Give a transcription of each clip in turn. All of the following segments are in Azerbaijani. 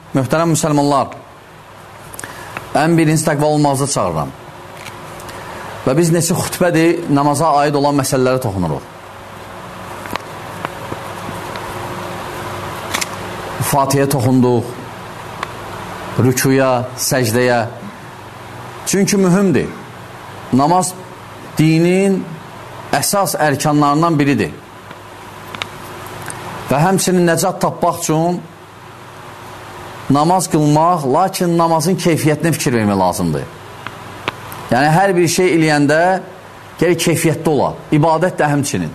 Möhtərəm müsəlmanlar, ən birinci təqva olmazda çağırıram. Və biz neçə xütbədir namaza aid olan məsələlərə toxunuruq. Fatihə toxunduq, rükuya, səcdəyə. Çünki mühümdir. Namaz dinin əsas ərkanlarından biridir. Və həmçinin nəcat tapmaq üçün namaz qılmaq, lakin namazın keyfiyyətinə fikir vermək lazımdır. Yəni, hər bir şey eləyəndə gəlir keyfiyyətli ola. İbadət də həmçinin.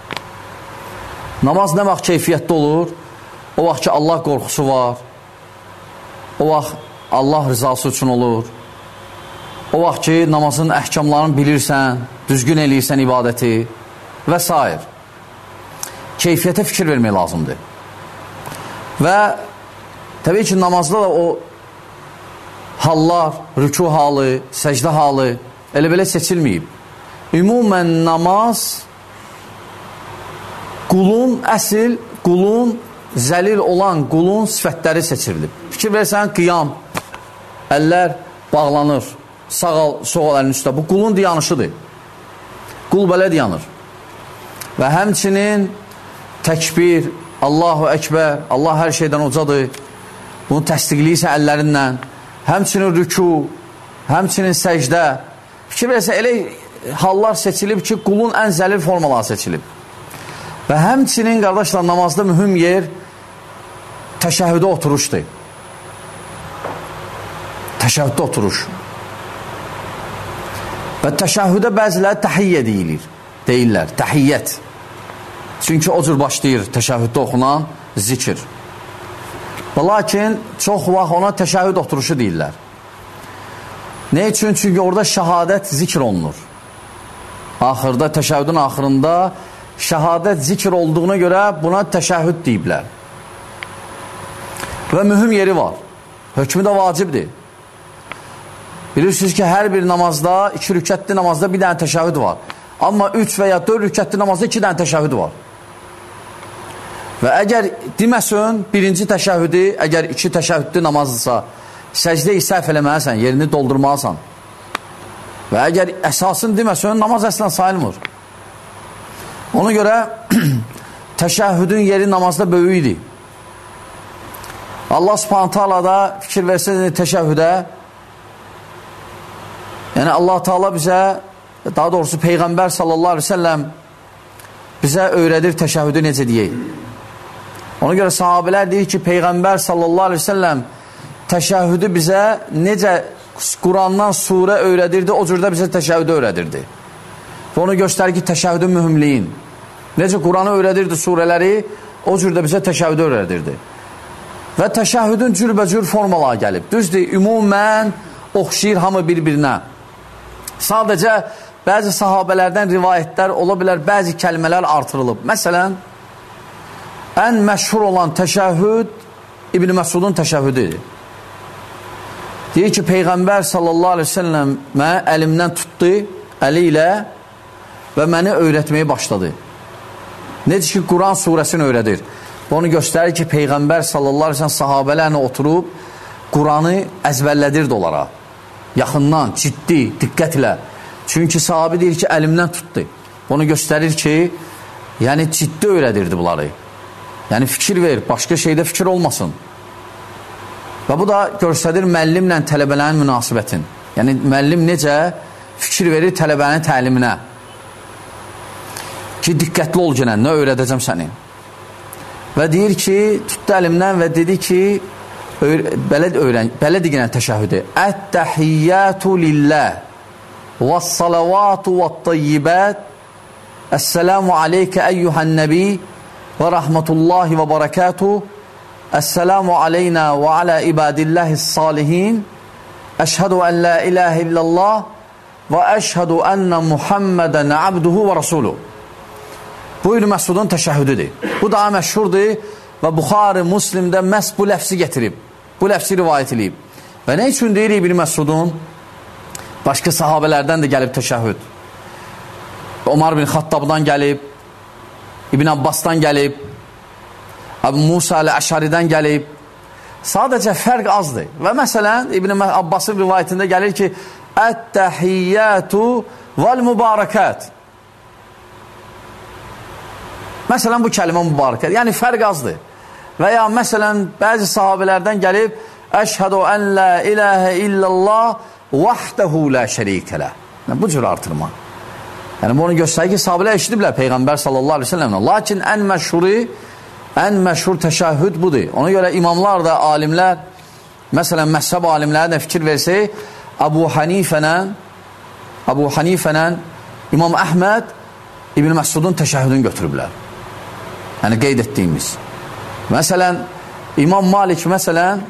Namaz nə vaxt keyfiyyətli olur? O vaxt ki, Allah qorxusu var. O vaxt Allah rızası üçün olur. O vaxt ki, namazın əhkamlarını bilirsən, düzgün eləyirsən ibadəti və s. Keyfiyyətə fikir vermək lazımdır. Və təbii ki, namazda da o hallar, rüku halı, səcdə halı elə belə seçilməyib. Ümumən namaz qulun, əsl qulun, zəlil olan qulun sifətləri seçirilib. Fikir versən, qiyam, əllər bağlanır, sol əlinin üstə. Bu qulun diyanışıdır. Qul belə diyanır. Və həmçinin təkbir, Allahu Əkbər, Allah hər şeydən ucadır. Bunu təsdiqləyirsə əllərinlə. Həmçinin rüku, həmçinin səcdə. Fikir versə, elə hallar seçilib ki, qulun ən zəlil formaları seçilib. Və həmçinin, qardaşlar, namazda mühüm yer təşəhhüdə oturuşdur. Təşəhhüdə oturuş. Və təşəhhüdə bəziləri təhiyyə deyirlər, təhiyyət. Çünki o cür başlayır təşəhhüddə oxunan zikir. Və lakin çox vaxt ona təşəhhüd oturuşu deyirlər. Ne üçün? Çünki orada şəhadət zikr olunur. Axırda, təşəhhüdün axırında şəhadət zikr olduğuna görə buna təşəhhüd deyiblər. Və mühüm yeri var. Hökmü də vacibdir. Bilirsiniz ki, hər bir namazda, 2 rükətli namazda bir dənə təşəhhüd var. Amma 3 və ya 4 rükətli namazda 2 dənə təşəhhüd var. Və əgər deməsən, birinci təşəhhüdü, əgər 2 təşəhhüdlü namazdırsa, səcdə-i səhv eləməlisən, yerini doldurmalısan. Və əgər əsasını deməsən, namaz əslən sayılmır. Ona görə təşəhhüdün yeri namazda böyükdir. Allah subhanahu ta'ala da fikir versə təşəhhüdə, yəni Allah Teala bizə, daha doğrusu Peyğəmbər sallallahu aleyhi ve sellem bizə öyrədir təşəhhüdü necə deyək. Ona görə sahabələr deyir ki, Peyğəmbər sallallahu aleyhi ve sellem təşəhhüdü bizə necə Qurandan surə öyrədirdi, o cürdə bizə təşəhhüdü öyrədirdi. Və onu göstərir ki, təşəhhüdün mühümliyin. Necə Quranı öyrədirdi surələri, o cürdə bizə təşəhhüdü öyrədirdi. Və təşəhhüdün cürbəcür formalara gəlib. Düzdür, ümumən oxşayır hamı bir-birinə. Sadəcə, bəzi sahabələrdən rivayətlər ola bilər, bəzi kəlmələr artırılıb. Məsələn, ən məşhur olan təşəhhüd İbn Məsudun təşəhhüdüdür. Deyir ki, Peyğəmbər sallallahu aleyhi ve sellem mənə əlimdən tutdu, əli ilə və məni öyrətməyə başladı. Necə ki, Quran surəsini öyrədir. Və onu göstərir ki, Peyğəmbər sallallahu aleyhi ve sellem sahabələrlə oturub Quranı əzbərlədirdi onlara. Yaxından, ciddi, diqqətlə. Çünki sahabi deyir ki, əlimdən tutdu. Onu göstərir ki, yəni ciddi öyrədirdi bunları. Yəni fikir ver, başqa şeydə fikir olmasın. Və bu da göstərir müəllimlə tələbələrin münasibətin. Yəni müəllim necə fikir verir tələbənin təliminə. Ki, diqqətli ol gələn, nə öyrədəcəm səni. Və deyir ki, tutdu əlimdən və dedi ki, belə deyilən təşəhhüdü. Ət-təhiyyatu lillah və-salavatu və-tayyibət Əssəlamu aleykə əyyuhən nəbi və rəhmətullahi və barakatuh. Əssəlamu aleynə və alə ibadillahis salihin. Əşhədu ən la ilahə illallah və əşhədu ənə Muhammədən abduhu və rasuluh. Bu İbn Məsudun təşəhhüdüdür. Bu daha məşhurdur və Buxari, Müslimdə məhz bu ləfsi getirib. Bu ləfsi rivayət edib. Və nə üçün deyir İbn Məsudun? Başqa sahabələrdən də gəlib təşəhhüd. Ömər bin Xattabdan gəlib, İbn Abbasdan gəlib, Əbu Musa əl-Əşaridən gəlib Sadəcə fərq azdır. Və məsələn, İbn Abbasın rivayətində gəlir ki, Ət-təhiyyətu vəl-mübarəkət. Məsələn, bu kəlimə mübarəkət. Yəni, fərq azdır. Və ya məsələn, bəzi sahabələrdən gəlib, Əşhədu ən la iləhə illallah vəhdəhu la şərikələ. Bu cür artırma. Yəni, bunu göstərir ki, sahabələr eşidiblər Peyğəmbər sallallahu aleyhi ve sellemlə. Lakin ən məşhur təşəhhüd budur. Ona görə imamlar da, alimlər, məsələn, məzhəb alimləri də fikir versək, Əbu Hanifənən İmam Əhməd İbn Məsudun təşəhhüdünü götürüblər. Yəni, qeyd etdiyimiz. Məsələn, İmam Malik, məsələn,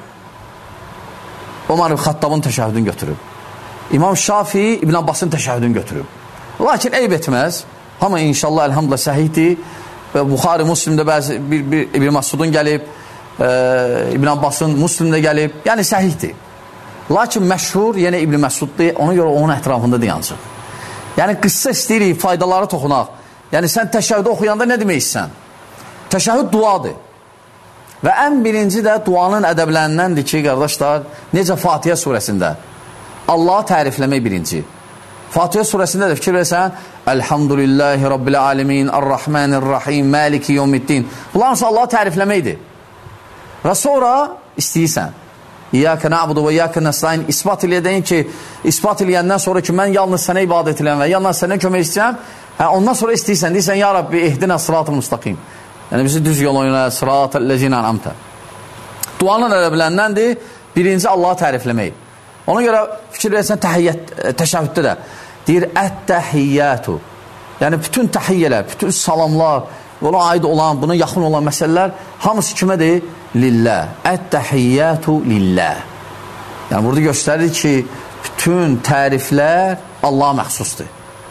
Omar ibn Xattabın təşəhhüdünü götürüb. İmam Şafii İbn Abbasın təşəhhüdünü götürüb. Lakin eyb etməz. Amma inşallah, elhamdülillah, səhihdir. Və Buxari, Müslimdə bəzi İbn Məsudun gəlib, İbn Abbasın Müslimdə gəlib. Yəni, səhihdir. Lakin məşhur yenə İbn Məsuddur. Ona görə onun ətrafında dayansın. Yəni, qıssa istəyirik, faydaları toxunaq. Yəni, sən təşəhhüdü oxuyanda nə demək istəyirsən? Təşəhhüd duadır. Və ən birinci də duanın ədəblərindəndir ki, qardaşlar, necə Fatihə surəsində Allahı tərifləmək birinci. Fatihə surəsində də fikir versən, Elhamdülillahi Rabbil alemin, Ar-Rahmanir-Rahim, Maliki yevmiddin. Bunlar hamısı Allahı tərifləməkdir. Və sonra istəyirsən, İyyəkə na'budu və iyyəkə nəstaîn isbat eləyədən ki, isbat eləyəndən sonra ki, mən yalnız sənə ibadət eləyəm və yalnız sənə kömək istəyəm, ondan sonra istəyirsən, deyirsən, ya Rabbi, ehdinə sırat-ı müstaqim. Yəni, bizi düz yol oynayır, sırat-ı ləzinə an'amtə. Duanın ədəblərindəndir, birinci Allahı tərifləmək. Ona görə fikir versən, təşəhhüddə də deyir, ət-təhiyyətu. Yəni, bütün təhiyyələr, bütün salamlar, ona aid olan, buna yaxın olan məsələlər, hamısı kimədir? Lillah. Ət-təhiyyətu lillah. Yəni, burada göstərir ki, bütün təriflər Allaha məxsusdur.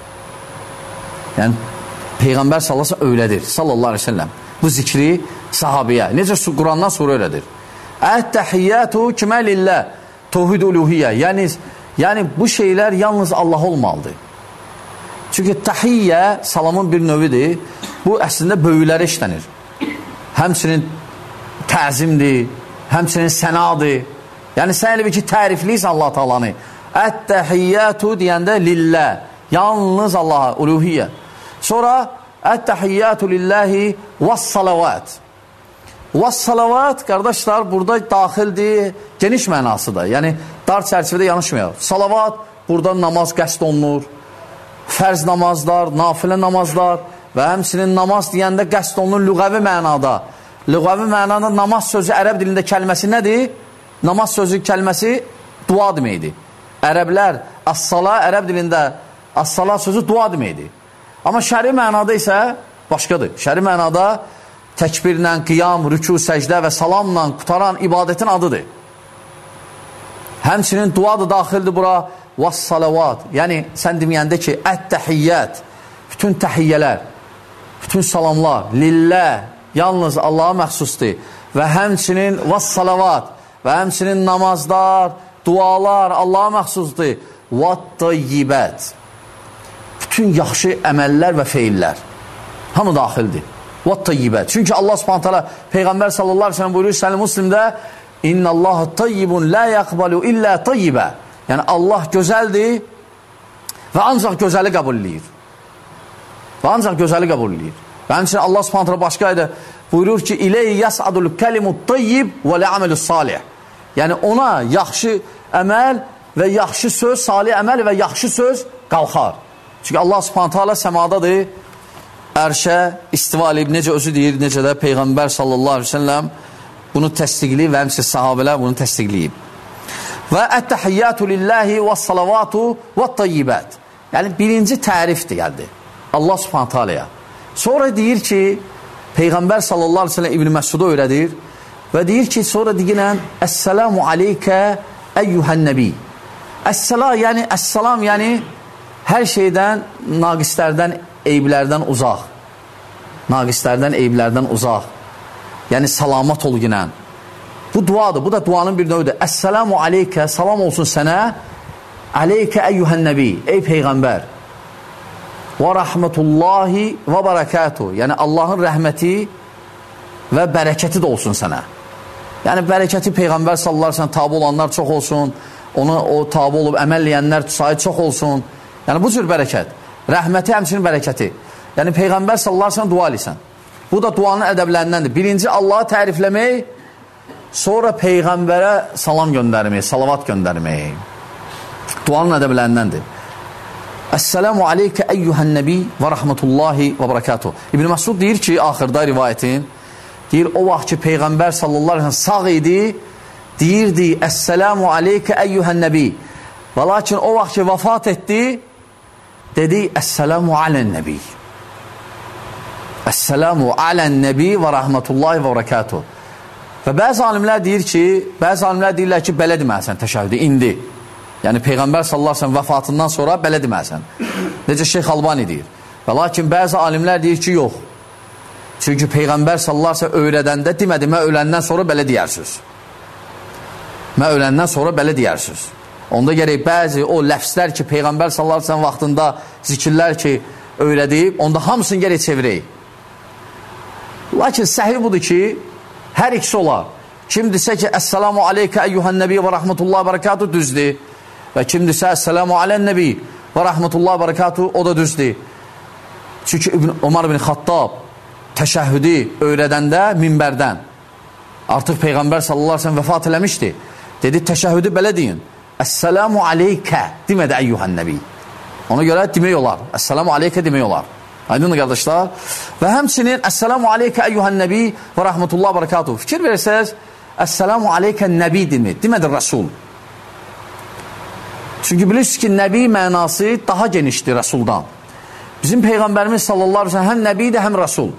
Yəni, Peyğəmbər sallallahu öylədir, sallallahu aleyhi ve sellem. Bu zikri sahabiyə, necə Qurandan sonra öylədir. Ət-təhiyyətu kimə lillah? Tövhid uluhiyyə. Yəni, bu şeylər yalnız Allah olmalıdır. Çünki təhiyyə salamın bir növüdür. Bu, əslində, böyüklərə işlənir. Həmçinin təzimdir, həmçinin sənadır. Yəni, sən elə bir ki, tərifliysən Allah Taalanı. Ət-təhiyyətu deyəndə lillah. Yalnız Allaha, uluhiyyə. Sonra, ət-təhiyyətu lillahi vəs-salavat. Vəs-salavat, qardaşlar, burada daxildir, geniş mənasıdır. Yəni, dar çərçivədə yanışmıyor. Salavat, burada namaz qəsd olunur. Fərz namazlar, nafilə namazlar və həmçinin namaz deyəndə qəsd olunur lüğəvi mənada. Lüğəvi mənada namaz sözü ərəb dilində kəlməsi nədir? Namaz sözü kəlməsi dua deməkdir. Ərəblər, as-sala ərəb dilində as-sala sözü dua deməkdir. Amma şəri mənada isə başqadır. Şəri mənada təkbirlə, qiyam, rükû, səcdə və salamla qutaran ibadətin adıdır. Həmçinin dua da daxildir bura. Vəs-salavat. Yəni, sən deməyəndə ki, ət-təhiyyət, bütün təhiyyələr, bütün salamlar, lillah, yalnız Allaha məxsusdur. Və həmçinin vəs-salavat və həmçinin namazlar, dualar Allaha məxsusdur. Və-tayyibət. Bütün yaxşı əməllər və feillər. Hamı daxildir. Və-tayyibət. Çünki Allah subhanahu teala Peyğəmbər sallallahu aleyhi ve sellem buyuruyor Səhih Müslimdə İnnəllaha tayyibun la yaqbalu illə tayyibə. Yəni, Allah gözəldir və ancaq gözəli qəbul edir. Və ancaq gözəli qəbul edir. Və həmçinin Allah subhanahu teala başqa ayda buyurur ki, İleyhi yəs'adul kəlimut tayyib və lə'amelus salih. Yəni, ona yaxşı əməl və yaxşı söz, salih əməl və yaxşı söz qalxar. Çünki Allah subhanahu teala səmadadır, ərşə istiva edib, necə özü deyir, necə də Peyğəmbər sallallahu aleyhi ve sellem bunu təsdiqləyib və həmçinin sahabələr bunu təsdiqləyib. Və ət-təhiyyətu lillahi vəs-salavatu vət-tayyibət. Yəni, birinci tərifdir gəldi Allah subhanahu teala'ya. Sonra deyir ki, Peyğəmbər sallallahu aleyhi ve sellem İbn Məsuda öyrədir və deyir ki, sonra deyilən Əssəlamu aleykə əyyuhən nəbi. Əssalam, yəni hər şeydən, naqislərdən, eyblərdən uzaq. Naqislərdən, eyblərdən uzaq. Yəni, salamat ol ginən. Bu duadır, bu da duanın bir növüdür. Əssəlamu aleykə, salam olsun sənə, aleykə əyyuhən nəbi, ey Peyğəmbər. Və rəhmətullahi və bərəkətuhu, yəni Allahın rəhməti və bərəkəti də olsun sənə. Yəni, bərəkəti Peyğəmbər sallallahu aleyhi ve sellem tabi olanlar çox olsun, ona o tabi olub əməlləyənlər sayı çox olsun. Yəni, bu cür bərəkət. Rəhməti, həmçinin bərəkəti. Yəni, Peyğəmbər sallallahu aleyhi ve sellem dua edirsən. Bu da duanın ədəblərindəndir. Birinci, Allahı tərifləmək, sonra Peyğəmbərə salam göndərmək, salavat göndərmək. Duanın ədəblərindəndir. Əssəlamu aleykə əyyuhən nəbi və rəhmətullahi və bərəkatuhu. İbn Məsud deyir ki, axırda rivayətin, deyir, o vaxt ki, Peyğəmbər sallallahu aleyhi ve sellem sağ idi, deyirdi, Əssəlamu aleykə əyyuhən nəbi. Və lakin o vaxt ki, vəfat etdi, dedi, Əssəlamu alən nəbi. Əssəlamu alən nəbi və rəhmətullahi və bərəkatuhu. Və bəzi alimlər deyir ki, bəzi alimlər deyirlər ki, belə deməlisən təşəhhüdü, indi. Yəni, Peyğəmbər sallallahu aleyhi ve sellem vəfatından sonra belə deməlisən. Necə Şeyx Albani deyir. Və lakin bəzi alimlər deyir ki, yox. Çünki Peyğəmbər sallallahu aleyhi ve sellem öyrədəndə demədi, mən öləndən sonra belə deyərsiniz. Mən öləndən sonra belə deyərsiniz. Onda gərək bəzi o ləfslər ki, Peyğəmbər sallallahu aleyhi ve sellem vaxtında zikirlər ki, öyrədib, onda hamısını gərək çevirək. Lakin səhih budur ki, hər ikisi olar. Kim desə ki, Əssəlamu aleykə əyyuhən nəbi və rəhmətullahi və bərəkatuhu düzdür. Və kim desə, Əssəlamu alən nəbi və rəhmətullahi və bərəkatuhu, o da düzdür. Çünki Ömər ibn Xattab təşəhhüdü öyrədəndə minbərdən artıq Peyğəmbər sallallahu aleyhi ve sellem vəfat eləmişdi. Dedi, təşəhhüdü belə deyin. Əssəlamu aleykə demədi əyyuhən nəbi. Ona görə demək olar. Əssəlamu aleykə demək olar. Aydındır qardaşlar. Və həmçinin Əssəlamu aleykə əyyuhən nəbi və rəhmətullahi və bərəkatuhu. Fikir verirsəz, Əssəlamu aleykə nəbi demədi Rəsul. Çünki bilirsiniz ki, nəbi mənası daha genişdir Rəsuldan. Bizim Peyğəmbərimiz sallallahu aleyhi ve sellem həm nəbidir, həm Rəsul.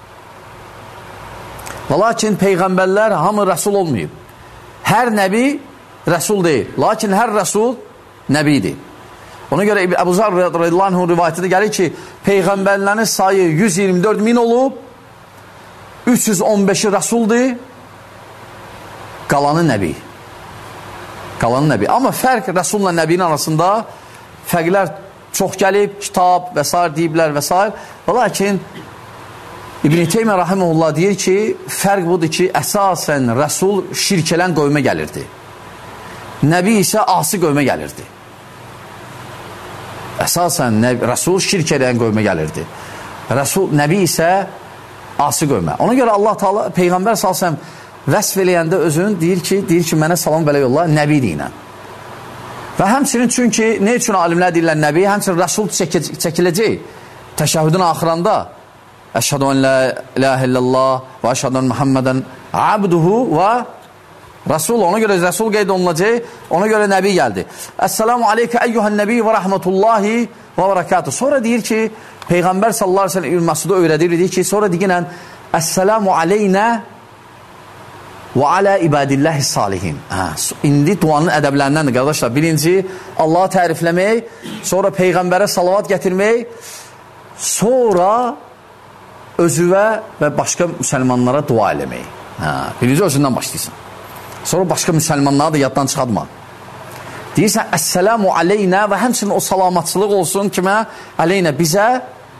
Və lakin Peyğəmbərlər hamı Rəsul olmayıb. Hər nəbi Rəsul deyil. Lakin hər Rəsul nəbidir. Ona görə Əbu Zar radiyallahu anhun rivayətində gəlir ki, Peyğəmbərlərin sayı 124 min olub, 315-i Rəsuldur, qalanı nəbi. Qalanı nəbi. Amma fərq Rəsulla nəbinin arasında fərqlər çox gəlib, kitab və s. deyiblər və s. Və lakin İbn-i Teymiyyə rahimehullah deyir ki, fərq budur ki, əsasən Rəsul şirk elən qövmə gəlirdi. Nəbi isə asi qövmə gəlirdi. Əsasən Rəsul şirk elən qövmə gəlirdi. Nəbi isə asi qövmə. Ona görə Allah Teala Peyğəmbər salsam vəsf eləyəndə özün deyir ki, mənə salam belə yolla, nəbi deyinən. Və həmçinin çünki, nə üçün alimlər deyirlər nəbi? Həmçinin Rəsul çəkiləcək təşəhhüdün axıranda. Əşhədu ən la ilahə illallah və əşhədu ən Muhammədən abduhu və Rəsul. Ona görə Rəsul qeyd olunacaq, ona görə nəbi gəldi. Əssəlamu aleykə əyyuhən nəbi və rəhmətullahi və bərəkatuhu. Sonra deyir ki, Peyğəmbər sallallahu aleyhi ve sellem İbn-i öyrədir, deyir ki, sonra deyilən Əssəlamu aleynə və alə ibadilləhi salihin. İndi duanın ədəblərindəndir, qardaşlar. Birinci, Allahı tərifləmək, sonra Peyğəmbərə salavat gətirmək, sonra özüvə və başqa müsəlmanlara dua eləmək. Birinci özündən başlayırsan. Sonra başqa müsəlmanlara da yaddan çıxadma. Deyirsən, Əssəlamu aleynə və həmçinin o salamatçılıq olsun kimə? Aleynə bizə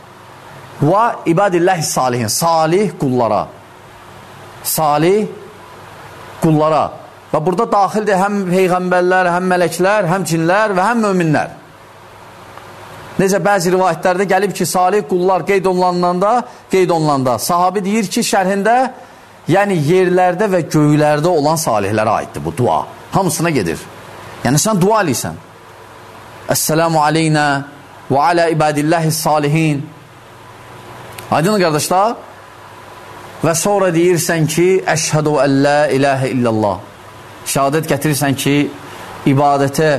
və ibadilləhi salihin. Salih qullara. Salih qullara. Və burada daxildir həm peyğəmbərlər, həm mələklər, həm cinlər və həm möminlər. Necə bəzi rivayətlərdə gəlib ki, salih qullar qeyd olunanda, sahabi deyir ki, şərhində, yəni yerlərdə və göylərdə olan salihlərə aiddir bu dua. Hamısına gedir. Yəni sən dua eləysən. Əssəlamu aleynə və alə ibadilləhi salihin. Aydın qardaşlar. Və sonra deyirsən ki, əşhədu ən la ilahə illallah. Şəhadət gətirirsən ki, ibadətə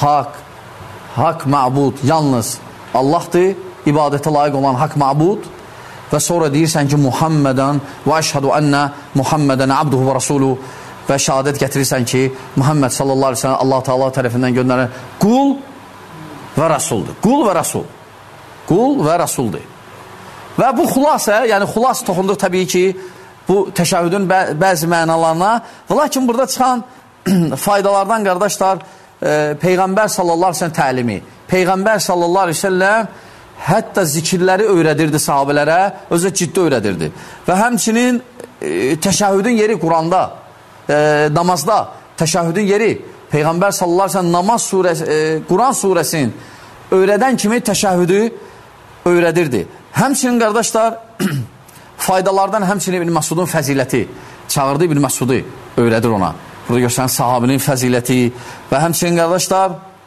haqq məbud, yalnız Allahdır, ibadətə layiq olan haqq məbud. Və sonra deyirsən ki, Muhammədən və əşhədu ənə Muhammədən abduhu və rasuluhu. Və şəhadət gətirirsən ki, Muhammed sallallahu aleyhi ve sellem Allah Teala tərəfindən göndərilən qul və rasuldur. Qul və rasul. Qul və rasuldur. Və bu xülasə, yəni xülas toxunduq təbii ki, bu təşəhhüdün bəzi mənalarına. Və lakin burada çıxan faydalardan qardaşlar, Peyğəmbər sallallahu aleyhi ve sellem təlimi. Peyğəmbər sallallahu aleyhi ve sellem hətta zikirləri öyrədirdi sahabələrə, özü ciddi öyrədirdi. Və həmçinin təşəhhüdün yeri Quranda. namazda təşəhhüdün yeri Peyğəmbər sallallahu əleyhi və səlləm namaz surəsi, Quran surəsinin öyrədən kimi təşəhhüdü öyrədirdi. Həmçinin qardaşlar faydalardan həmçinin İbn Məsudun fəziləti çağırdı, İbn Məsudu öyrədir ona. Burada göstərən sahabinin fəziləti və həmçinin qardaşlar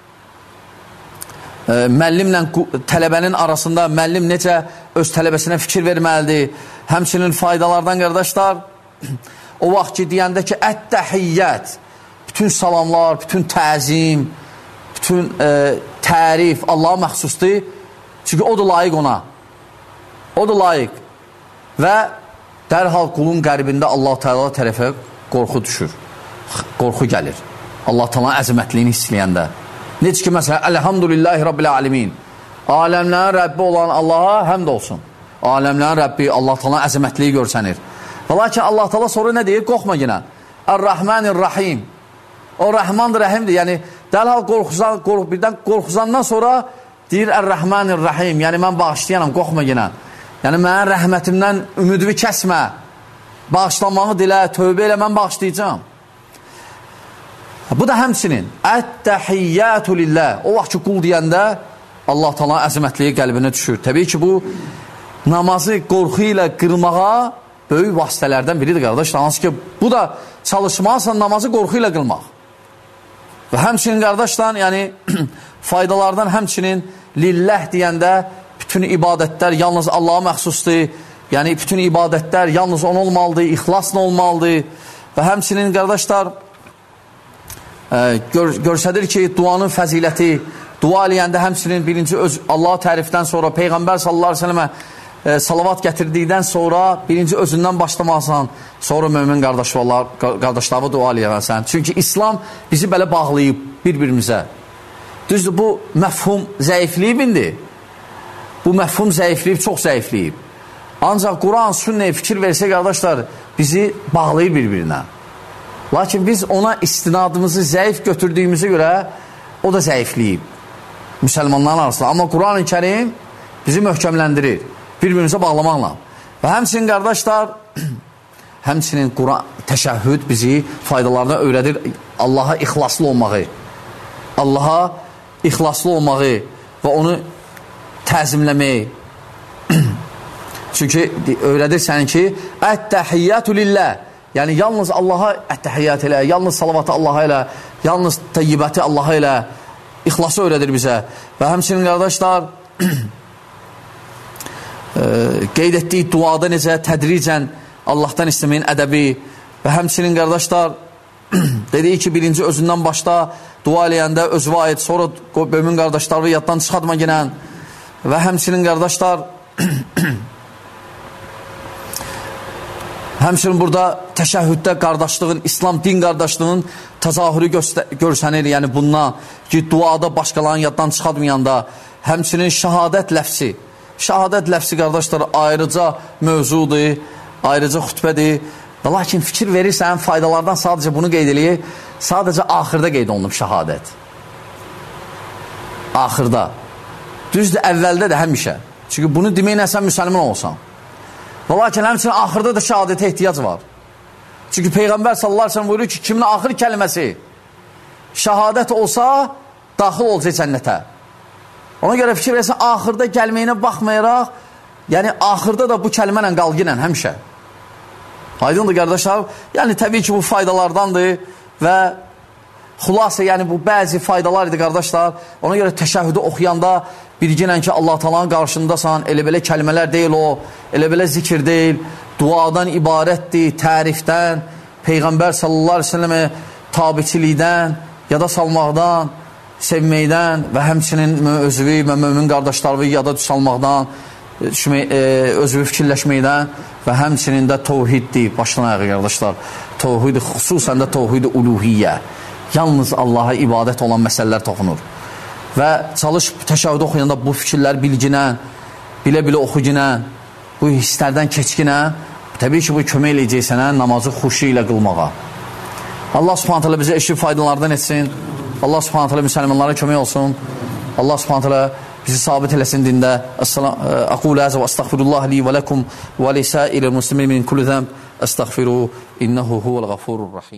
müəllimlə tələbənin arasında müəllim necə öz tələbəsinə fikir verməlidir. Həmçinin faydalardan qardaşlar o vaxt ki deyəndə ki ət-təhiyyət, bütün salamlar, bütün təzim, bütün tərif Allaha məxsusdur. Çünki o da layiq ona. O da layiq. Və dərhal qulun qəlbində Allah Teala tərəfə qorxu düşür. Qorxu gəlir. Allah Teala'nın əzəmətliyini hissləyəndə. Necə ki, məsələn, Elhamdülillahi Rabbil Alemin. Aləmlərin Rəbbi olan Allaha həmd olsun. Aləmlərin Rəbbi Allah Teala'nın əzəmətliyi görsənir. Və lakin Allah Teala sonra nə deyir? Qorxma yenə. Ər-Rəhmanir-Rahim. O Rəhmandır, Rəhimdir. Yəni, dərhal birdən qorxuzandan sonra deyir Ər-Rəhmanir-Rahim. Yəni, mən bağışlayanam, qorxma yenə. Yəni, mənim rəhmətimdən ümidimi kəsmə. Bağışlanmağı dilə, tövbə elə, mən bağışlayacağım. Bu da həmçinin ət-təhiyyətü lillah. O vaxt ki, qul deyəndə Allah Teala'nın əzəmətliyi qəlbinə düşür. Təbii ki, bu namazı qorxu ilə qırmağa böyük vasitələrdən biridir, qardaşlar. Hansı ki, bu da çalışmazsan namazı qorxu ilə qılmaq. Və həmçinin, qardaşlar, yəni faydalardan həmçinin lillah deyəndə bütün ibadətlər yalnız Allaha məxsusdur. Yəni, bütün ibadətlər yalnız ona olmalıdır, ixlasla olmalıdır. Və həmçinin, qardaşlar, görsədir ki, duanın fəziləti, dua eləyəndə həmçinin birinci öz Allah tərifdən sonra Peyğəmbər sallallahu aleyhi ve sellemə salavat gətirdikdən sonra birinci özündən başlamasan, sonra mömin qardaşlarına dua eləyəməsən. Çünki İslam bizi belə bağlayıb bir-birimizə. Düzdür, bu məfhum zəifliyib indi. Bu məfhum zəifliyib, çox zəifliyib. Ancaq Quran, sünnəyə fikir versə, qardaşlar, bizi bağlayır bir-birinə. Lakin biz ona istinadımızı zəif götürdüyümüzə görə o da zəifliyib müsəlmanların arasında. Amma Quran-ı Kərim bizi möhkəmləndirir bir-birimizə bağlamaqla. Və həmçinin, qardaşlar, həmçinin Quran, təşəhhüd bizi faydalarına öyrədir. Allaha ixlaslı olmağı, Allaha ixlaslı olmağı və onu təzimləməyi. Çünki öyrədir sənin ki, ət-təhiyyətü lillah. Yəni, yalnız Allaha ət-təhiyyət elə, yalnız salavatı Allaha elə, yalnız təyyibəti Allaha elə, ixlası öyrədir bizə. Və həmçinin, qardaşlar, qeyd etdiyi duada necə tədricən Allahdan istəməyin ədəbi və həmçinin, qardaşlar, dediyi ki, birinci özündən başda dua eləyəndə özvə aid, sonra mömin qardaşları yaddan çıxartma gələn və həmçinin, qardaşlar, həmçinin burada təşəhhüddə qardaşlığın, İslam din qardaşlığının təzahürü görsənir. Yəni bundan ki, duada başqalarının yaddan çıxartmayanda, həmçinin şəhadət ləfsi. Şəhadət ləfsi, qardaşlar, ayrıca mövzudur, ayrıca xütbədir. Və lakin fikir verirsən, faydalardan sadəcə bunu qeyd eləyir. Sadəcə axırda qeyd olunub şəhadət. Axırda. Düzdür, əvvəldə də həmişə. Çünki bunu deməklə sən müsəlman olsan. Və lakin həmçinin axırda da şəhadətə ehtiyac var. Çünki Peyğəmbər sallallahu aleyhi ve sellem buyuruyor ki, kimin axır kəlməsi şəhadət olsa, daxil olacaq cənnətə. Ona görə fikir versən, axırda gəlməyinə baxmayaraq, yəni axırda da bu kəlmənlə qalqinən həmişə. Aydındır, qardaşlar. Yəni, təbii ki, bu faydalardandır və xülasə, yəni bu bəzi faydalar idi, qardaşlar. Ona görə təşəhhüdü oxuyanda bilginən ki, Allah Taala'nın qarşındasan, elə belə kəlmələr deyil o, elə belə zikir deyil, duadan ibarətdir, tərifdən, Peyğəmbər sallallahu aleyhi ve sellemə tabiçilikdən, yada salmaqdan, sevməkdən və həmçinin özüvi və mömin qardaşlarını yada salmaqdan, özüvi fikirləşməkdən və həmçinin də tovhiddir, başdan ayağa, qardaşlar. Tovhid, xüsusən də tovhid-i uluhiyyə. Yalnız Allaha ibadət olan məsələlər toxunur. Və çalış təşəhhüd oxuyanda bu fikirlər bilginən, bilə-bilə oxuginən, bu hisslərdən keçginən, təbii ki, bu kömək eləyəcək sənə namazı xuşu ilə qılmağa. Allah subhanət hələ bizə eşit faydalardan etsin. Allah subhanət hələ müsəlmanlara kömək olsun. Allah subhanət hələ bizi sabit eləsin dində. Aqul əzə və əstəğfirullah li və ləkum və lisəilə muslimin min kulli zəmb əstəğfiru innəhu huvəl-ğafurur-rahim.